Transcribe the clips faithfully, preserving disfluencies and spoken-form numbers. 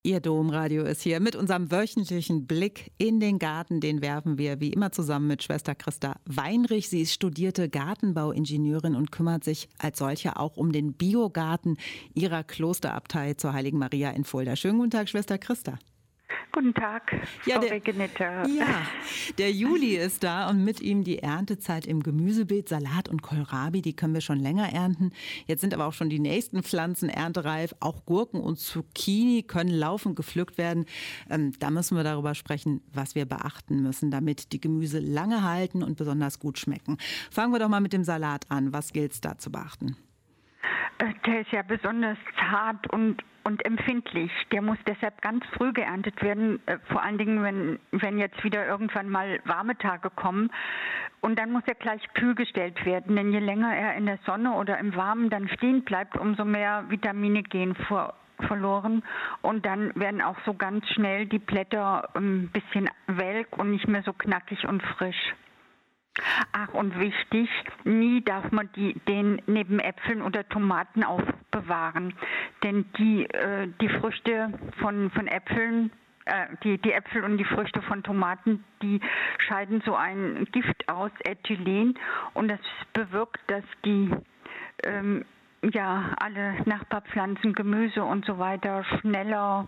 Ihr Domradio ist hier mit unserem wöchentlichen Blick in den Garten. Den werfen wir wie immer zusammen mit Schwester Christa Weinrich. Sie ist studierte Gartenbauingenieurin und kümmert sich als solche auch um den Biogarten ihrer Klosterabtei zur Heiligen Maria in Fulda. Schönen guten Tag, Schwester Christa. Guten Tag, ja, Frau der, Regenette. Ja, der Juli ist da und mit ihm die Erntezeit im Gemüsebeet. Salat und Kohlrabi, die können wir schon länger ernten. Jetzt sind aber auch schon die nächsten Pflanzen erntereif. Auch Gurken und Zucchini können laufend gepflückt werden. Ähm, da müssen wir darüber sprechen, was wir beachten müssen, damit die Gemüse lange halten und besonders gut schmecken. Fangen wir doch mal mit dem Salat an. Was gilt es da zu beachten? Der ist ja besonders zart und, und empfindlich. Der muss deshalb ganz früh geerntet werden, äh, vor allen Dingen, wenn, wenn jetzt wieder irgendwann mal warme Tage kommen. Und dann muss er gleich kühl gestellt werden, denn je länger er in der Sonne oder im Warmen dann stehen bleibt, umso mehr Vitamine gehen vor, verloren. Und dann werden auch so ganz schnell die Blätter ein bisschen welk und nicht mehr so knackig und frisch. Ach, und wichtig, nie darf man die, den neben Äpfeln oder Tomaten aufbewahren, denn die, äh, die Früchte von, von Äpfeln, äh, die, die Äpfel und die Früchte von Tomaten, die scheiden so ein Gift aus, Ethylen, und das bewirkt, dass die, ähm, ja, alle Nachbarpflanzen, Gemüse und so weiter schneller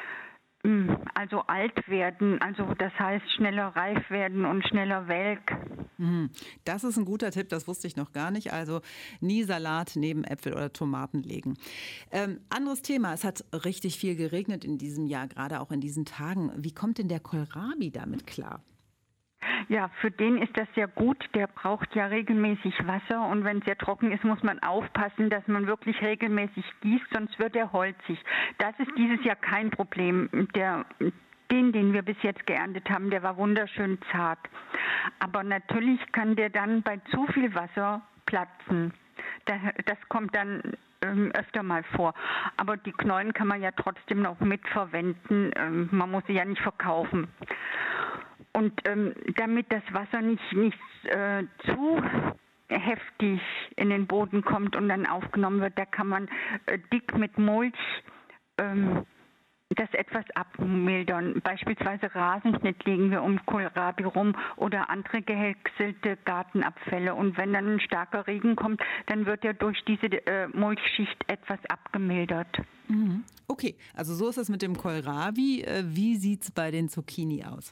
also alt werden, also das heißt schneller reif werden und schneller welk. Das ist ein guter Tipp, das wusste ich noch gar nicht. Also nie Salat neben Äpfel oder Tomaten legen. Ähm, anderes Thema, es hat richtig viel geregnet in diesem Jahr, gerade auch in diesen Tagen. Wie kommt denn der Kohlrabi damit klar? Ja, für den ist das sehr gut. Der braucht ja regelmäßig Wasser und wenn es sehr trocken ist, muss man aufpassen, dass man wirklich regelmäßig gießt, sonst wird er holzig. Das ist dieses Jahr kein Problem. Der, den, den wir bis jetzt geerntet haben, der war wunderschön zart. Aber natürlich kann der dann bei zu viel Wasser platzen. Das kommt dann ähm, öfter mal vor. Aber die Knollen kann man ja trotzdem noch mitverwenden. Ähm, man muss sie ja nicht verkaufen. Und ähm, damit das Wasser nicht, nicht äh, zu heftig in den Boden kommt und dann aufgenommen wird, da kann man äh, dick mit Mulch ähm, das etwas abmildern. Beispielsweise Rasenschnitt legen wir um Kohlrabi rum oder andere gehäckselte Gartenabfälle. Und wenn dann ein starker Regen kommt, dann wird er durch diese äh, Mulchschicht etwas abgemildert. Mhm. Okay, also so ist es mit dem Kohlrabi. Wie sieht es bei den Zucchini aus?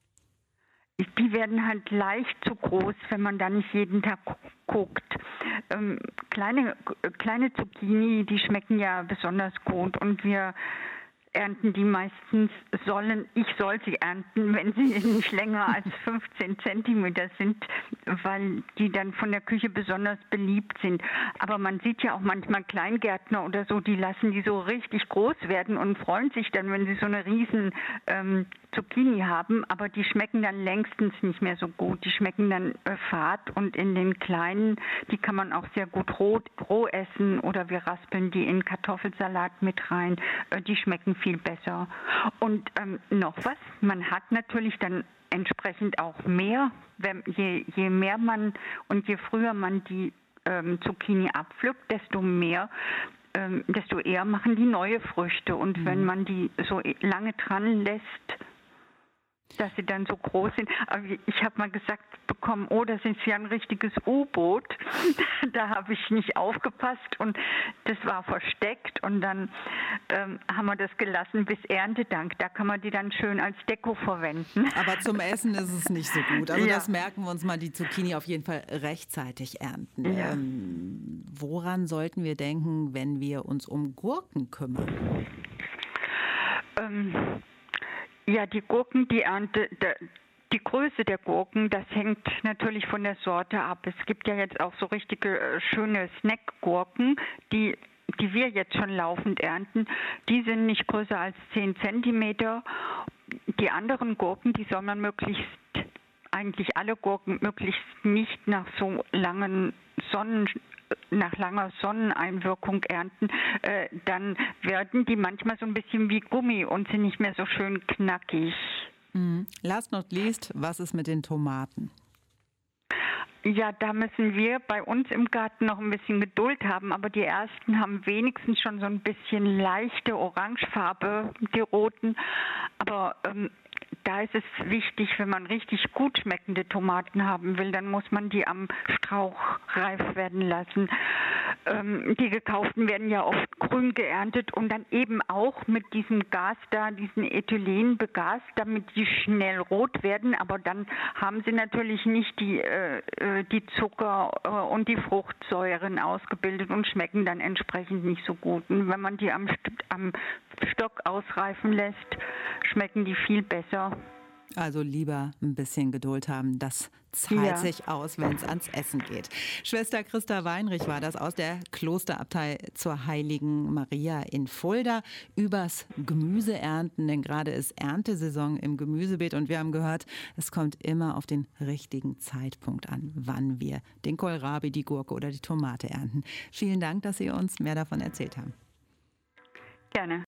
Die werden halt leicht zu groß, wenn man da nicht jeden Tag guckt. Ähm, kleine, kleine Zucchini, die schmecken ja besonders gut und wir ernten die meistens, sollen, ich soll sie ernten, wenn sie nicht länger als fünfzehn Zentimeter sind, weil die dann von der Küche besonders beliebt sind. Aber man sieht ja auch manchmal Kleingärtner oder so, die lassen die so richtig groß werden und freuen sich dann, wenn sie so eine riesen ähm, Zucchini haben, aber die schmecken dann längstens nicht mehr so gut. Die schmecken dann äh, fad und in den kleinen, die kann man auch sehr gut roh, roh essen oder wir raspeln die in Kartoffelsalat mit rein. Äh, die schmecken viel besser. Und ähm, noch was, man hat natürlich dann entsprechend auch mehr, wenn, je, je mehr man und je früher man die ähm, Zucchini abpflückt, desto mehr ähm, desto eher machen die neue Früchte. Und mhm. wenn man die so lange dran lässt, dass sie dann so groß sind. Aber ich habe mal gesagt bekommen, oh, das ist ja ein richtiges U-Boot. Da habe ich nicht aufgepasst und das war versteckt und dann ähm, haben wir das gelassen bis Erntedank. Da kann man die dann schön als Deko verwenden. Aber zum Essen ist es nicht so gut. Also ja. Das merken wir uns mal, die Zucchini auf jeden Fall rechtzeitig ernten. Ja. Ähm, woran sollten wir denken, wenn wir uns um Gurken kümmern? Ähm, Ja, die Gurken, die Ernte, die Größe der Gurken, das hängt natürlich von der Sorte ab. Es gibt ja jetzt auch so richtige schöne Snackgurken, die, die wir jetzt schon laufend ernten. Die sind nicht größer als zehn Zentimeter. Die anderen Gurken, die soll man möglichst, eigentlich alle Gurken, möglichst nicht nach so langen Sonnen nach langer Sonneneinwirkung ernten, äh, dann werden die manchmal so ein bisschen wie Gummi und sind nicht mehr so schön knackig. Mhm. Last not least, was ist mit den Tomaten? Ja, da müssen wir bei uns im Garten noch ein bisschen Geduld haben, aber die ersten haben wenigstens schon so ein bisschen leichte Orangefarbe, die roten. Aber ähm, da ist es wichtig, wenn man richtig gut schmeckende Tomaten haben will, dann muss man die am Strauch reif werden lassen. Ähm, die gekauften werden ja oft grün geerntet und dann eben auch mit diesem Gas da, diesen Ethylen begast, damit die schnell rot werden. Aber dann haben sie natürlich nicht die, äh, die Zucker äh, und die Fruchtsäuren ausgebildet und schmecken dann entsprechend nicht so gut. Und wenn man die am, am Stock ausreifen lässt, schmecken die viel besser. Also lieber ein bisschen Geduld haben. Das zahlt ja. sich aus, wenn es ans Essen geht. Schwester Christa Weinrich war das aus der Klosterabtei zur Heiligen Maria in Fulda übers Gemüseernten, denn gerade ist Erntesaison im Gemüsebeet und wir haben gehört, es kommt immer auf den richtigen Zeitpunkt an, wann wir den Kohlrabi, die Gurke oder die Tomate ernten. Vielen Dank, dass Sie uns mehr davon erzählt haben. Gerne.